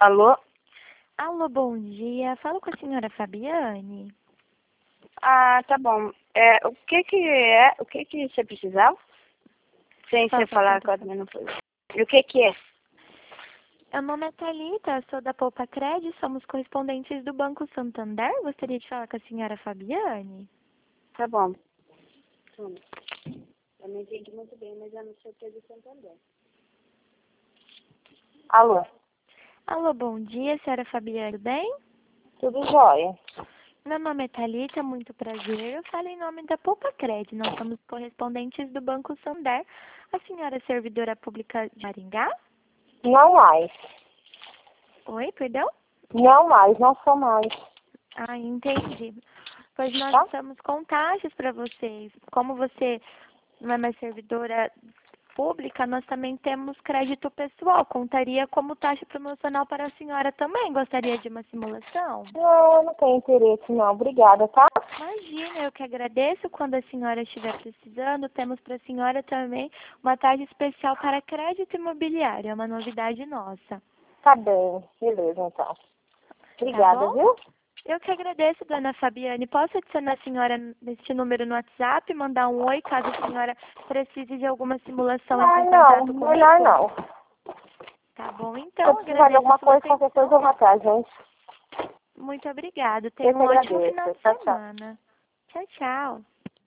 Alô? Alô, bom dia. Falo com a senhora Fabiane. Ah, tá bom. O que que você precisava? Sem Fala você com a falar senhora com a Fabiane. minha foi. E o que que é? Meu nome é Thalita, sou da Poupa Cred, somos correspondentes do Banco Santander. Gostaria de falar com a senhora Fabiane. Tá bom. Eu não entendi muito bem, mas eu não sei o que é do Santander. Alô? Alô, bom dia, senhora Fabiane, tudo bem? Tudo jóia? Meu nome é Thalita, muito prazer. Eu falo em nome da Poupa Cred, nós somos correspondentes do Banco Santander. A senhora é servidora pública de Maringá? Não mais. Oi, perdão? Não mais, não sou mais. Ah, entendi. Pois nós Tá? estamos com taxas para vocês. Como você não é mais servidora pública, nós também temos crédito pessoal. Contaria como taxa promocional para a senhora também. Gostaria de uma simulação? Não, não tenho interesse não. Obrigada, tá? Imagina, eu que agradeço. Quando a senhora estiver precisando, temos para a senhora também uma taxa especial para crédito imobiliário. É uma novidade nossa. Tá bem. Beleza, então. Tá Obrigada, bom? viu? Eu que agradeço, dona Fabiane. Posso adicionar a senhora neste número no WhatsApp, mandar um oi caso a senhora precise de alguma simulação, entre Ah, em não. contato Melhor comigo? não. Tá bom, Se eu então. precisar de Agradeço a alguma sua coisa, qualquer coisa atenção. eu vou atrás, gente. Muito obrigada. Eu Tenha que um ótimo final agradeço. de Tchau, tchau. semana. Tchau, tchau.